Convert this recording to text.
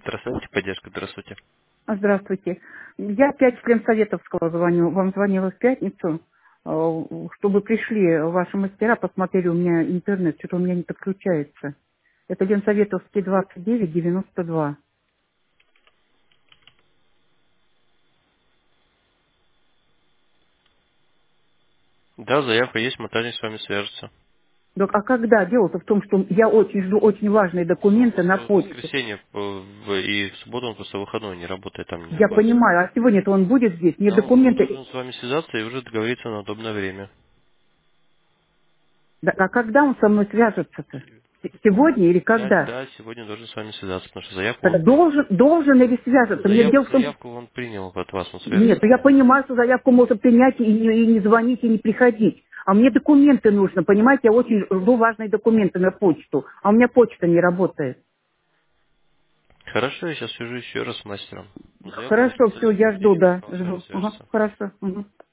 Здравствуйте, поддержка, здравствуйте. Здравствуйте. Я опять член Советовского звоню. Вам звонила в пятницу, чтобы пришли ваши мастера, посмотрели у меня интернет, что-то у меня не подключается. Это Ленсоветовский 2992. Да, заявка есть, монтажник с вами свяжется. Так, а когда? Дело-то в том, что я очень жду очень важные Ну, документы на в почту. воскресенье и в субботу он просто выходной, не работает там Я у вас. понимаю, а сегодня-то он будет здесь. Мне Да, он документы... должен с вами связаться и уже договориться на удобное время. Да, а когда он со мной свяжется-то? Сегодня или Да, когда? да, сегодня должен с вами связаться, потому что заявку Так он принял. должен или свяжется? Мне дело в том, Заявку он принял от вас, он нет, свяжется. я понимаю, что заявку можно принять и не звонить, и не приходить. А мне документы нужно, понимаете, я очень жду важные документы на почту. А у меня почта не работает. Хорошо, я сейчас свяжу еще раз с мастером. Заявку он Хорошо, все, специалист я жду, перечислит, да, он с вами жду. Ага, свяжется. хорошо. Мгм.